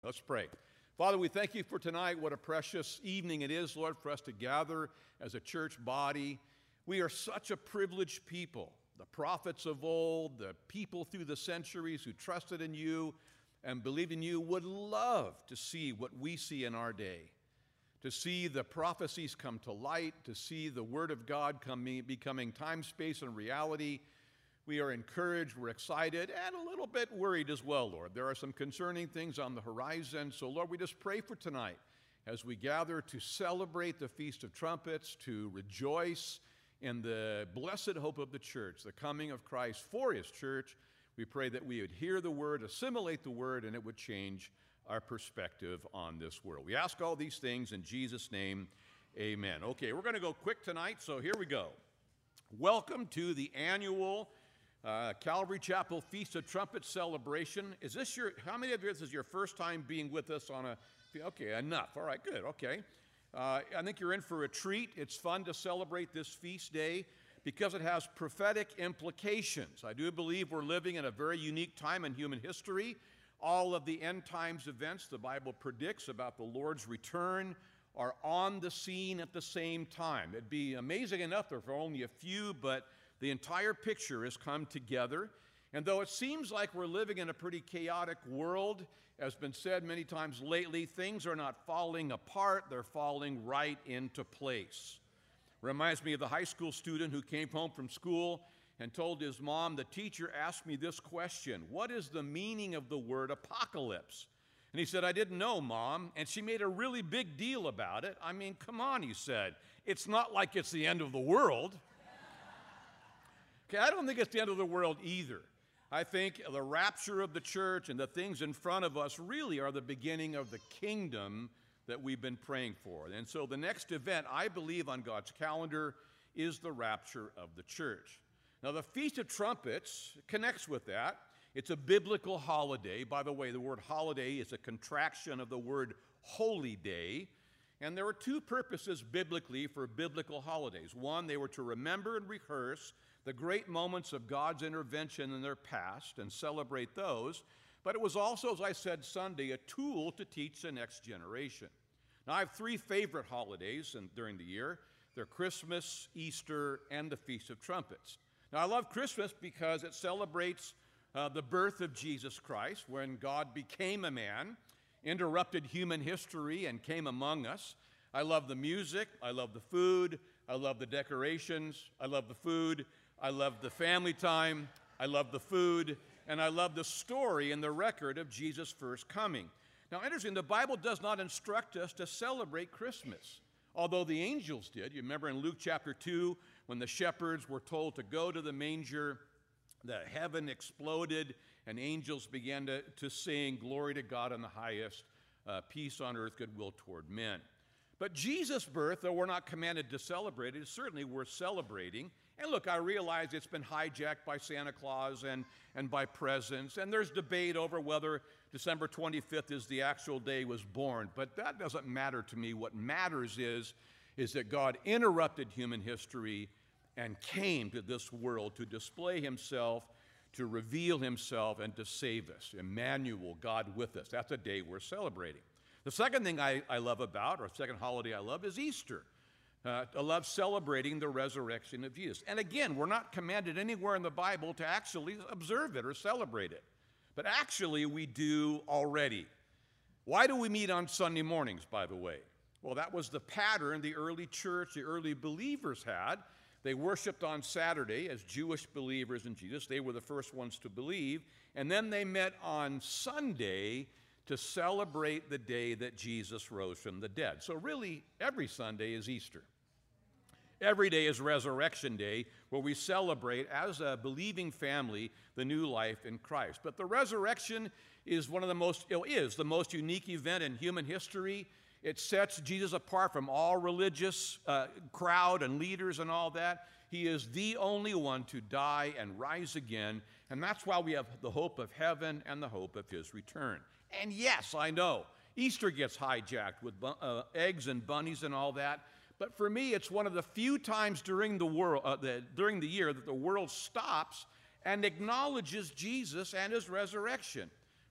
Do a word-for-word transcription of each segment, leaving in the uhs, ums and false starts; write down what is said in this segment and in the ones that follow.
Let's pray. Father, we thank you for tonight. What a precious evening it is, Lord, for us to gather as a church body. We are such a privileged people. The prophets of old, the people through the centuries who trusted in you and believed in you would love to see what we see in our day, to see the prophecies come to light, to see the Word of God coming, becoming time, space, and reality. We are encouraged, we're excited, and a little bit worried as well, Lord. There are some concerning things on the horizon. So, Lord, we just pray for tonight as we gather to celebrate the Feast of Trumpets, to rejoice in the blessed hope of the church, the coming of Christ for his church. We pray that we would hear the word, assimilate the word, and it would change our perspective on this world. We ask all these things in Jesus' name, amen. Okay, we're going to go quick tonight, so here we go. Welcome to the annual Uh, Calvary Chapel Feast of Trumpets celebration. Is this your, how many of you, this is your first time being with us on a, okay, enough. All right, good, okay. Uh, I think you're in for a treat. It's fun to celebrate this feast day because it has prophetic implications. I do believe we're living in a very unique time in human history. All of the end times events the Bible predicts about the Lord's return are on the scene at the same time. It'd be amazing enough if there were only a few, but the entire picture has come together, and though it seems like we're living in a pretty chaotic world, as been said many times lately, things are not falling apart, they're falling right into place. Reminds me of the high school student who came home from school and told his mom, the teacher asked me this question, what is the meaning of the word apocalypse? And he said, I didn't know, Mom, and she made a really big deal about it. I mean, come on, he said, it's not like it's the end of the world. Okay, I don't think it's the end of the world either. I think the rapture of the church and the things in front of us really are the beginning of the kingdom that we've been praying for. And so the next event, I believe, on God's calendar is the rapture of the church. Now, the Feast of Trumpets connects with that. It's a biblical holiday. By the way, the word holiday is a contraction of the word holy day. And there were two purposes biblically for biblical holidays. One, they were to remember and rehearse the great moments of God's intervention in their past and celebrate those, but it was also, as I said Sunday, a tool to teach the next generation. Now, I have three favorite holidays in, during the year. They're Christmas, Easter, and the Feast of Trumpets. Now, I love Christmas because it celebrates uh, the birth of Jesus Christ, when God became a man, interrupted human history, and came among us. I love the music, I love the food, I love the decorations, I love the food, I love the family time, I love the food, and I love the story and the record of Jesus' first coming. Now, interesting, the Bible does not instruct us to celebrate Christmas, although the angels did. You remember in Luke chapter two, when the shepherds were told to go to the manger, the heaven exploded, and angels began to, to sing, glory to God in the highest, uh, peace on earth, goodwill toward men. But Jesus' birth, though we're not commanded to celebrate it, is certainly worth celebrating. And look, I realize it's been hijacked by Santa Claus and, and by presents, and there's debate over whether December twenty-fifth is the actual day he was born, but that doesn't matter to me. What matters is, is that God interrupted human history and came to this world to display himself, to reveal himself, and to save us. Emmanuel, God with us. That's a day we're celebrating. The second thing I, I love about, or second holiday I love, is Easter. Uh, I love celebrating the resurrection of Jesus. And again, we're not commanded anywhere in the Bible to actually observe it or celebrate it. But actually, we do already. Why do we meet on Sunday mornings, by the way? Well, that was the pattern the early church, the early believers had. They worshiped on Saturday as Jewish believers in Jesus. They were the first ones to believe. And then they met on Sunday to celebrate the day that Jesus rose from the dead. So really, every Sunday is Easter. Every day is Resurrection Day, where we celebrate, as a believing family, the new life in Christ. But the resurrection is one of the most, it is the most unique event in human history. It sets Jesus apart from all religious uh, crowd and leaders and all that. He is the only one to die and rise again, and that's why we have the hope of heaven and the hope of his return. And yes, I know, Easter gets hijacked with uh, eggs and bunnies and all that, but for me, it's one of the few times during the, world, uh, the, during the year that the world stops and acknowledges Jesus and his resurrection.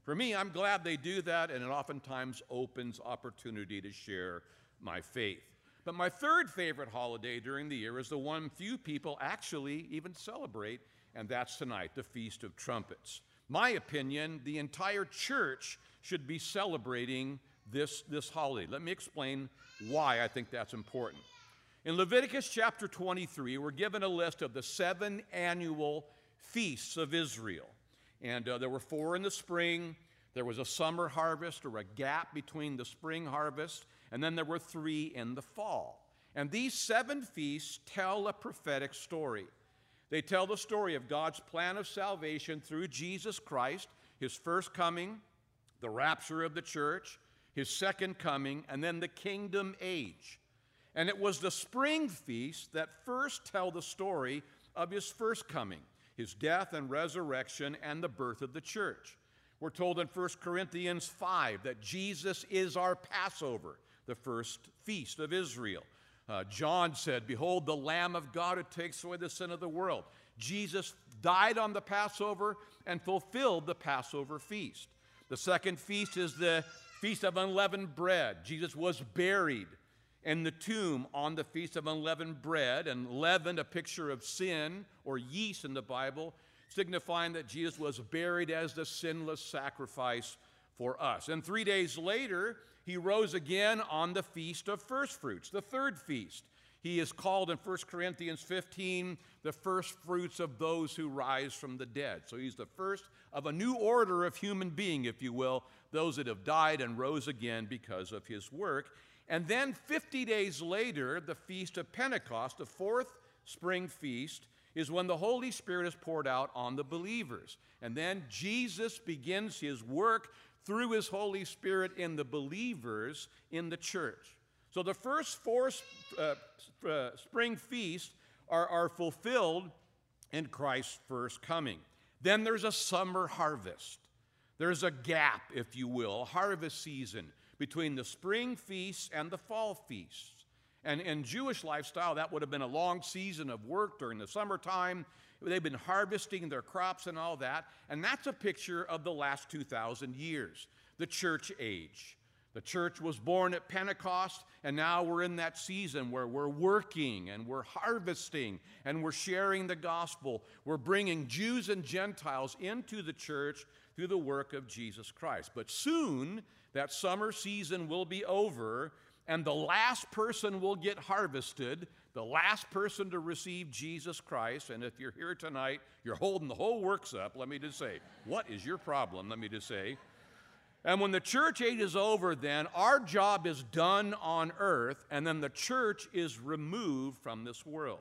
For me, I'm glad they do that, and it oftentimes opens opportunity to share my faith. But my third favorite holiday during the year is the one few people actually even celebrate, and that's tonight, the Feast of Trumpets. My opinion, the entire church should be celebrating this, this holiday. Let me explain why I think that's important. In Leviticus chapter twenty-three, we're given a list of the seven annual feasts of Israel. And uh, there were four in the spring, there was a summer harvest or a gap between the spring harvest, and then there were three in the fall. And these seven feasts tell a prophetic story. They tell the story of God's plan of salvation through Jesus Christ, his first coming, the rapture of the church, his second coming, and then the kingdom age. And it was the spring feast that first tell the story of his first coming, his death and resurrection, and the birth of the church. We're told in First Corinthians five that Jesus is our Passover, the first feast of Israel. Uh, John said, "Behold, the Lamb of God who takes away the sin of the world." Jesus died on the Passover and fulfilled the Passover feast. The second feast is the Feast of Unleavened Bread. Jesus was buried in the tomb on the Feast of Unleavened Bread, and leaven, a picture of sin or yeast in the Bible, signifying that Jesus was buried as the sinless sacrifice for us. And three days later, he rose again on the Feast of First Fruits, the third feast. He is called in First Corinthians fifteen the first fruits of those who rise from the dead. So he's the first of a new order of human being, if you will, those that have died and rose again because of his work. And then fifty days later, the Feast of Pentecost, the fourth spring feast, is when the Holy Spirit is poured out on the believers. And then Jesus begins his work through his Holy Spirit in the believers in the church. So the first four uh, uh, spring feasts are, are fulfilled in Christ's first coming. Then there's a summer harvest. There's a gap, if you will, a harvest season between the spring feasts and the fall feasts. And in Jewish lifestyle, that would have been a long season of work during the summertime. They've been harvesting their crops and all that. And that's a picture of the last two thousand years, the church age. The church was born at Pentecost, and now we're in that season where we're working and we're harvesting and we're sharing the gospel. We're bringing Jews and Gentiles into the church through the work of Jesus Christ. But soon, that summer season will be over, and the last person will get harvested, the last person to receive Jesus Christ. And if you're here tonight, you're holding the whole works up, let me just say, what is your problem, let me just say. And when the church age is over, then our job is done on earth, and then the church is removed from this world.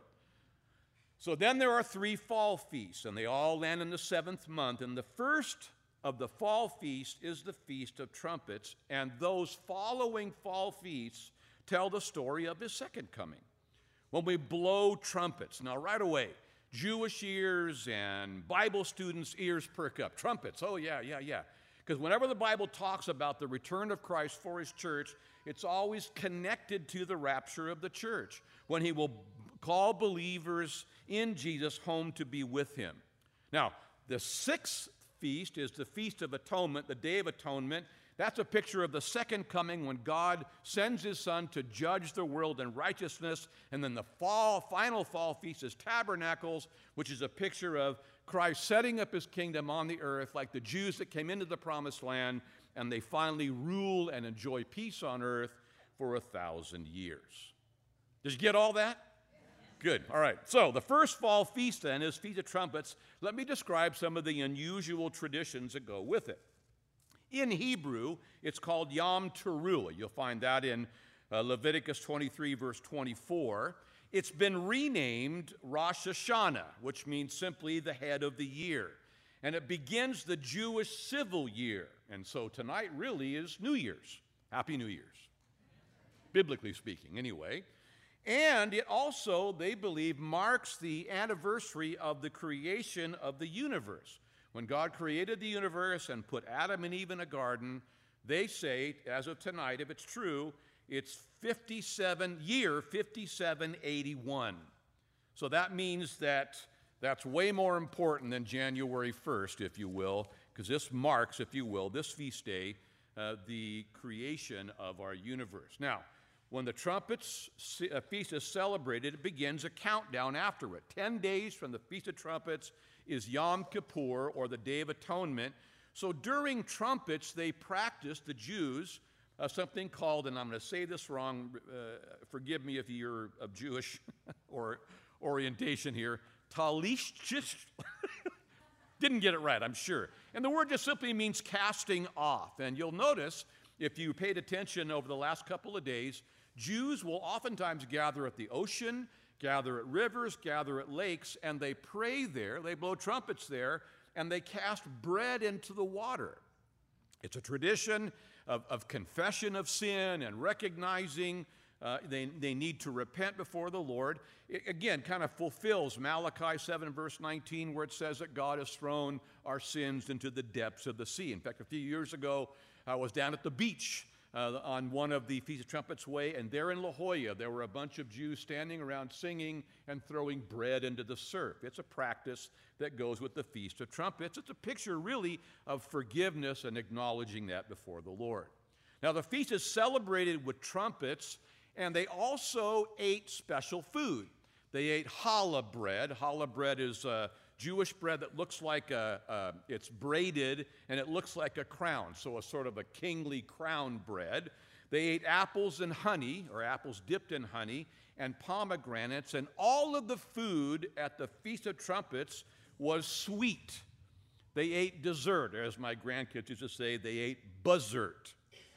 So then there are three fall feasts, and they all land in the seventh month. And the first of the fall feast is the Feast of Trumpets, and those following fall feasts tell the story of his second coming, when we blow trumpets. Now, right away, Jewish ears and Bible students' ears perk up. Trumpets, oh yeah, yeah, yeah. Because whenever the Bible talks about the return of Christ for his church, it's always connected to the rapture of the church, when he will call believers in Jesus home to be with him. Now, the sixth feast is the Feast of Atonement, the Day of Atonement. That's a picture of the second coming, when God sends his Son to judge the world in righteousness. And then the fall, final fall feast is Tabernacles, which is a picture of Christ setting up his kingdom on the earth, like the Jews that came into the promised land, and they finally rule and enjoy peace on earth for a thousand years. Did you get all that? Good. All right. So the first fall feast then is Feast of Trumpets. Let me describe some of the unusual traditions that go with it. In Hebrew, it's called Yom Teruah. You'll find that in uh, Leviticus twenty-three, verse twenty-four. It's been renamed Rosh Hashanah, which means simply the head of the year. And it begins the Jewish civil year. And so tonight really is New Year's. Happy New Year's. Biblically speaking, anyway. And it also, they believe, marks the anniversary of the creation of the universe. When God created the universe and put Adam and Eve in a garden, they say, as of tonight, if it's true, it's fifty-seven, year fifty-seven eighty-one. So that means that that's way more important than January first, if you will, because this marks, if you will, this feast day, uh, the creation of our universe. Now, when the trumpets uh, feast is celebrated, it begins a countdown after it. Ten days from the Feast of Trumpets is Yom Kippur, or the Day of Atonement. So during trumpets, they practiced, the Jews, uh, something called, and I'm going to say this wrong, uh, forgive me if you're of Jewish or orientation here, talish. Didn't get it right, I'm sure. And the word just simply means casting off. And you'll notice, if you paid attention over the last couple of days, Jews will oftentimes gather at the ocean, gather at rivers, gather at lakes, and they pray there, they blow trumpets there, and they cast bread into the water. It's a tradition of, of confession of sin and recognizing uh, they, they need to repent before the Lord. It, again, kind of fulfills Malachi seven, verse nineteen, where it says that God has thrown our sins into the depths of the sea. In fact, a few years ago, I was down at the beach uh, on one of the Feast of Trumpets Way, and there in La Jolla, there were a bunch of Jews standing around singing and throwing bread into the surf. It's a practice that goes with the Feast of Trumpets. It's a picture, really, of forgiveness and acknowledging that before the Lord. Now, the feast is celebrated with trumpets, and they also ate special food. They ate challah bread. Challah bread is uh, Jewish bread that looks like a, uh, it's braided, and it looks like a crown, so a sort of a kingly crown bread. They ate apples and honey, or apples dipped in honey, and pomegranates, and all of the food at the Feast of Trumpets was sweet. They ate dessert, or as my grandkids used to say, they ate buzzert.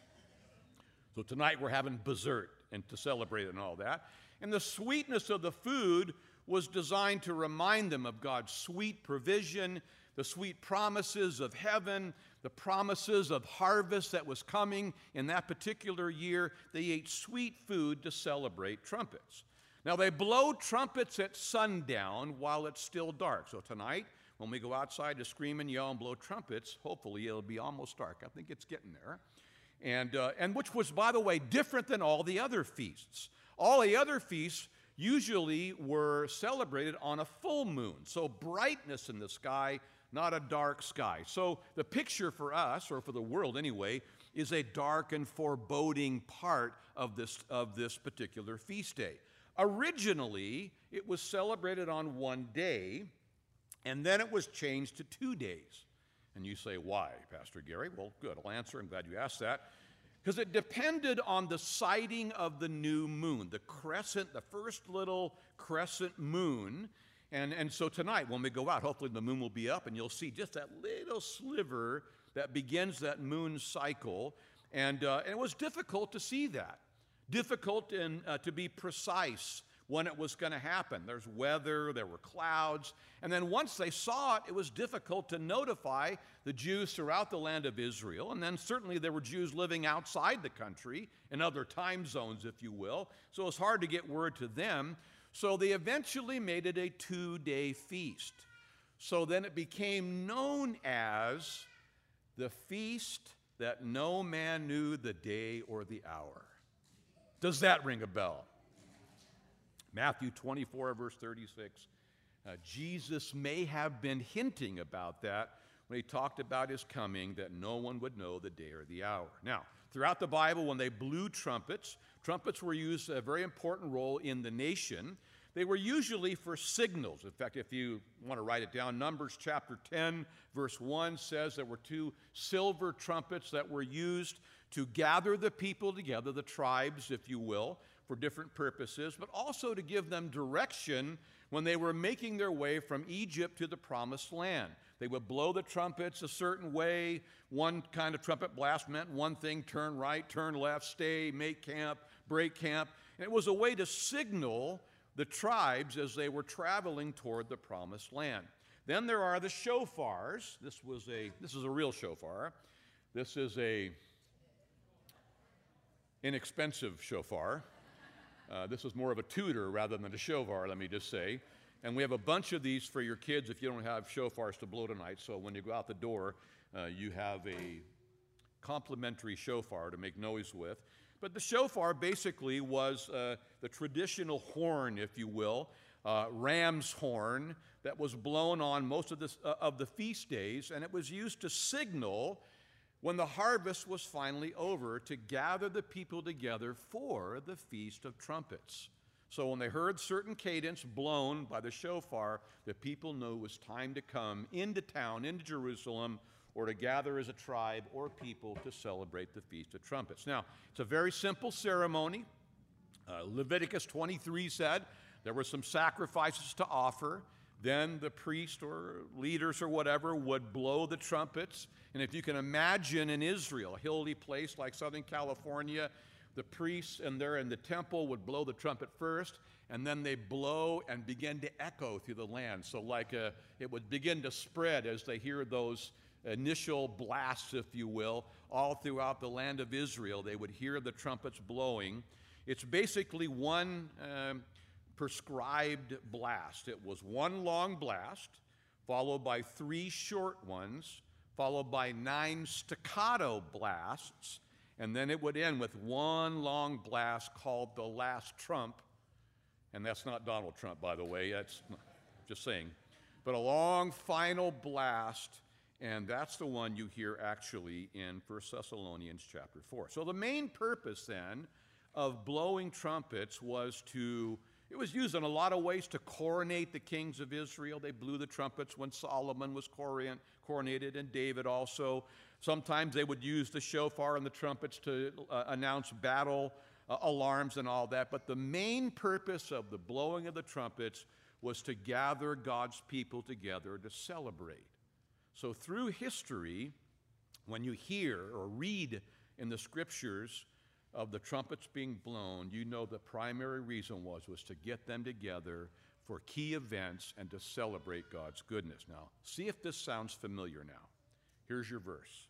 So tonight we're having dessert and to celebrate and all that. And the sweetness of the food was designed to remind them of God's sweet provision, the sweet promises of heaven, the promises of harvest that was coming in that particular year. They ate sweet food to celebrate trumpets. Now, they blow trumpets at sundown while it's still dark. So tonight, when we go outside to scream and yell and blow trumpets, hopefully it'll be almost dark. I think it's getting there. And, uh, and which was, by the way, different than all the other feasts. All the other feasts usually were celebrated on a full moon. So brightness in the sky, not a dark sky. So the picture for us, or for the world anyway, is a dark and foreboding part of this, of this particular feast day. Originally, it was celebrated on one day, and then it was changed to two days. And you say, why, Pastor Gary? Well, good, I'll answer. I'm glad you asked that. Because it depended on the sighting of the new moon, the crescent, the first little crescent moon. And, and so tonight, when we go out, hopefully the moon will be up, and you'll see just that little sliver that begins that moon cycle. And, uh, and it was difficult to see that, difficult in, uh, to be precise when it was going to happen. There's weather, there were clouds, and then once they saw it, it was difficult to notify the Jews throughout the land of Israel, and then certainly there were Jews living outside the country, in other time zones, if you will, so it was hard to get word to them, so they eventually made it a two-day feast. So then it became known as the feast that no man knew the day or the hour. Does that ring a bell? Matthew twenty-four, verse thirty-six. Uh, Jesus may have been hinting about that when he talked about his coming, that no one would know the day or the hour. Now, throughout the Bible, when they blew trumpets, trumpets were used a very important role in the nation. They were usually for signals. In fact, if you want to write it down, Numbers chapter ten, verse one says there were two silver trumpets that were used to gather the people together, the tribes, if you will, for different purposes, but also to give them direction when they were making their way from Egypt to the Promised Land. They would blow the trumpets a certain way. One kind of trumpet blast meant one thing: turn right, turn left, stay, make camp, break camp. And it was a way to signal the tribes as they were traveling toward the Promised Land. Then there are the shofars. This was a, this is a real shofar. This is a inexpensive shofar. Uh, this is more of a tutor rather than a shofar, let me just say. And we have a bunch of these for your kids if you don't have shofars to blow tonight. So when you go out the door, uh, you have a complimentary shofar to make noise with. But the shofar basically was uh, the traditional horn, if you will, uh, ram's horn that was blown on most of, this, uh, of the feast days, and it was used to signal when the harvest was finally over to gather the people together for the Feast of Trumpets. So when they heard certain cadence blown by the shofar, the people knew it was time to come into town, into Jerusalem, or to gather as a tribe or people to celebrate the Feast of Trumpets. Now, it's a very simple ceremony. Uh, Leviticus twenty-three said there were some sacrifices to offer. Then the priest or leaders or whatever would blow the trumpets. And if you can imagine in Israel, a hilly place like Southern California, the priests and they're in the temple would blow the trumpet first, and then they blow and begin to echo through the land. So like a, it would begin to spread as they hear those initial blasts, if you will, all throughout the land of Israel. They would hear the trumpets blowing. It's basically one um, prescribed blast. It was one long blast, followed by three short ones, followed by nine staccato blasts, and then it would end with one long blast called the last trump. And that's not Donald Trump, by the way. That's just saying. But a long final blast, and that's the one you hear actually in First Thessalonians chapter four. So the main purpose then of blowing trumpets was to, it was used in a lot of ways to coronate the kings of Israel. They blew the trumpets when Solomon was coronated and David also. Sometimes they would use the shofar and the trumpets to uh, announce battle uh, alarms and all that. But the main purpose of the blowing of the trumpets was to gather God's people together to celebrate. So through history, when you hear or read in the scriptures of the trumpets being blown, you know the primary reason was, was to get them together for key events and to celebrate God's goodness. Now, see if this sounds familiar now. Here's your verse.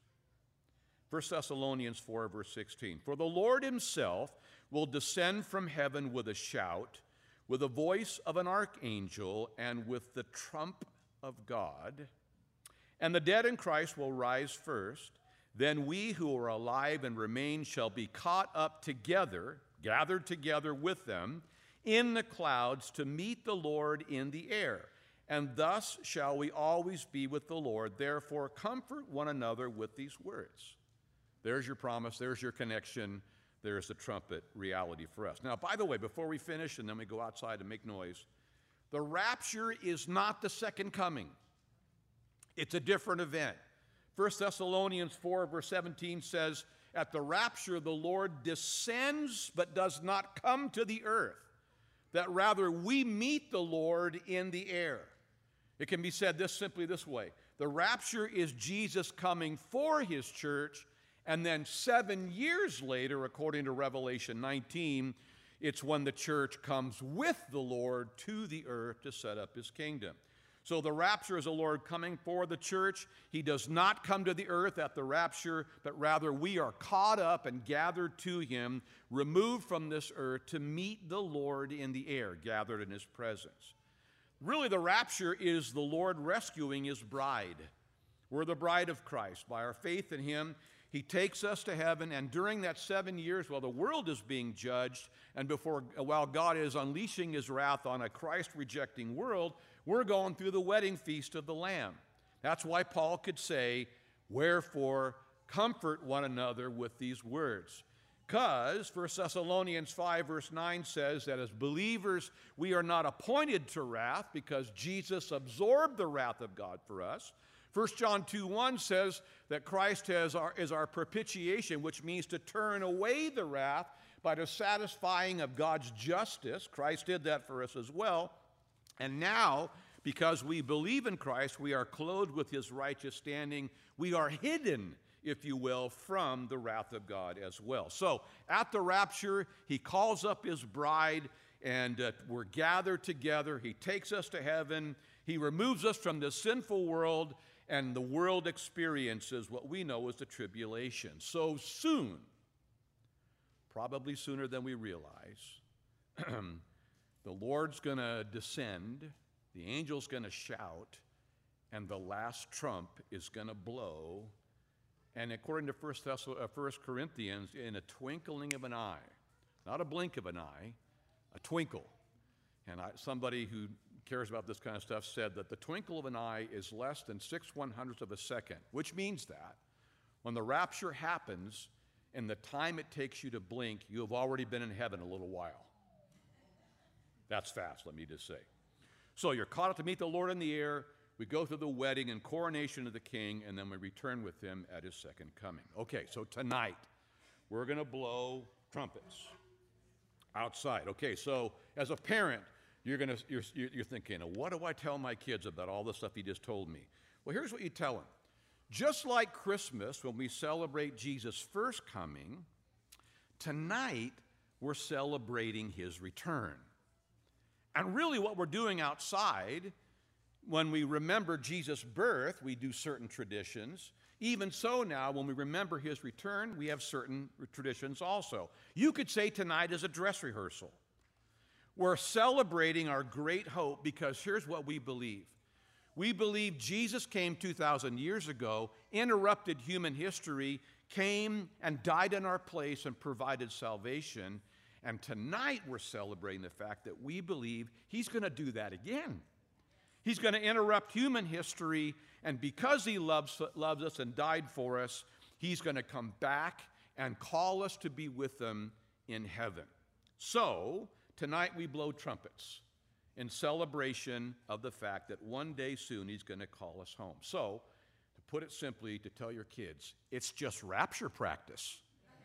First Thessalonians four, verse sixteen. For the Lord himself will descend from heaven with a shout, with the voice of an archangel, and with the trump of God. And the dead in Christ will rise first. Then we who are alive and remain shall be caught up together, gathered together with them, in the clouds to meet the Lord in the air. And thus shall we always be with the Lord. Therefore, comfort one another with these words. There's your promise. There's your connection. There's the trumpet reality for us. Now, by the way, before we finish and then we go outside and make noise, the rapture is not the second coming. It's a different event. First Thessalonians four, verse seventeen says, at the rapture, the Lord descends but does not come to the earth, that rather we meet the Lord in the air. It can be said this simply this way. The rapture is Jesus coming for his church, and then seven years later, according to Revelation nineteen, it's when the church comes with the Lord to the earth to set up his kingdom. So the rapture is the Lord coming for the church. He does not come to the earth at the rapture, but rather we are caught up and gathered to him, removed from this earth to meet the Lord in the air, gathered in his presence. Really, the rapture is the Lord rescuing his bride. We're the bride of Christ. By our faith in him, he takes us to heaven, and during that seven years, while the world is being judged, and before while God is unleashing his wrath on a Christ-rejecting world, we're going through the wedding feast of the Lamb. That's why Paul could say, wherefore, comfort one another with these words. Because First Thessalonians five, verse nine says that as believers, we are not appointed to wrath because Jesus absorbed the wrath of God for us. First John two, one says that Christ has our, is our propitiation, which means to turn away the wrath by the satisfying of God's justice. Christ did that for us as well. And now, because we believe in Christ, we are clothed with his righteous standing. We are hidden, if you will, from the wrath of God as well. So at the rapture, he calls up his bride, and uh, we're gathered together. He takes us to heaven. He removes us from this sinful world, and the world experiences what we know as the tribulation. So soon, probably sooner than we realize, the Lord's going to descend, the angel's going to shout, and the last trump is going to blow. And according to First Corinthians, in a twinkling of an eye, not a blink of an eye, a twinkle. And I, somebody who cares about this kind of stuff, said that the twinkle of an eye is less than six one hundredths of a second, which means that when the rapture happens, in the time it takes you to blink, you have already been in heaven a little while. That's fast, let me just say. So you're caught up to meet the Lord in the air. We go through the wedding and coronation of the king, and then we return with him at his second coming. Okay, so tonight we're going to blow trumpets outside. Okay, so as a parent, you're going to you're, you're thinking, what do I tell my kids about all the stuff he just told me? Well, here's what you tell them. Just like Christmas, when we celebrate Jesus' first coming, tonight we're celebrating his return. And really what we're doing outside, when we remember Jesus' birth, we do certain traditions. Even so now, when we remember his return, we have certain traditions also. You could say tonight is a dress rehearsal. We're celebrating our great hope because here's what we believe. We believe Jesus came two thousand years ago, interrupted human history, came and died in our place and provided salvation. And tonight we're celebrating the fact that we believe he's going to do that again. He's going to interrupt human history, and because he loves, loves us and died for us, he's going to come back and call us to be with him in heaven. So tonight we blow trumpets in celebration of the fact that one day soon he's going to call us home. So, to put it simply, to tell your kids, it's just rapture practice.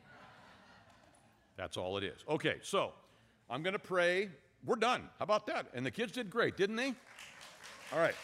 That's all it is. Okay, so I'm going to pray. We're done. How about that? And the kids did great, didn't they? All right.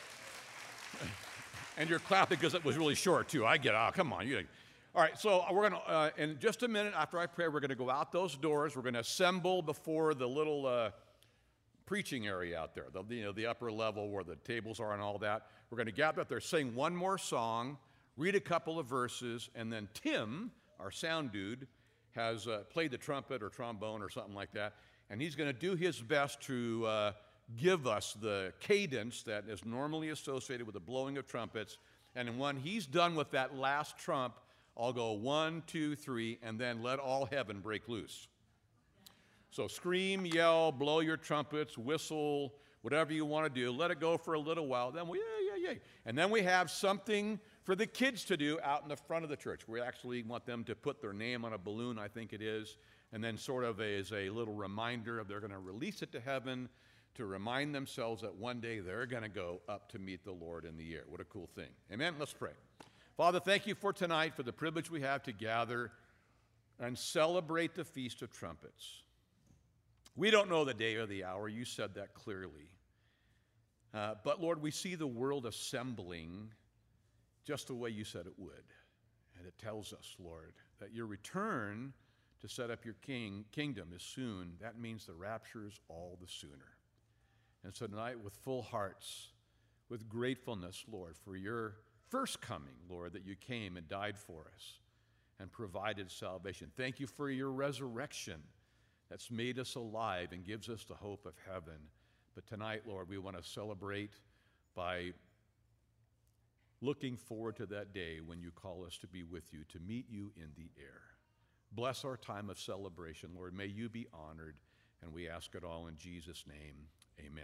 And you're clapping because it was really short, too. I get it. Oh, come on. You. All right, so we're going to, uh, in just a minute after I pray, we're going to go out those doors. We're going to assemble before the little uh, preaching area out there, the, you know, the upper level where the tables are and all that. We're going to gather up there, sing one more song, read a couple of verses, and then Tim, our sound dude, has uh, played the trumpet or trombone or something like that, and he's going to do his best to uh, give us the cadence that is normally associated with the blowing of trumpets. And when he's done with that last trump, I'll go one, two, three, and then let all heaven break loose. So scream, yell, blow your trumpets, whistle, whatever you want to do. Let it go for a little while. Then we, yeah, yeah, yeah. And then we have something for the kids to do out in the front of the church. We actually want them to put their name on a balloon, I think it is, and then sort of as a little reminder of they're going to release it to heaven to remind themselves that one day they're going to go up to meet the Lord in the air. What a cool thing. Amen? Let's pray. Father, thank you for tonight, for the privilege we have to gather and celebrate the Feast of Trumpets. We don't know the day or the hour. You said that clearly. Uh, but, Lord, we see the world assembling just the way you said it would. And it tells us, Lord, that your return to set up your king, kingdom is soon. That means the rapture is all the sooner. And so tonight, with full hearts, with gratefulness, Lord, for your first coming, Lord, that you came and died for us and provided salvation. Thank you for your resurrection that's made us alive and gives us the hope of heaven. But tonight, Lord, we want to celebrate by looking forward to that day when you call us to be with you, to meet you in the air. Bless our time of celebration, Lord. May you be honored, and we ask it all in Jesus' name. Amen.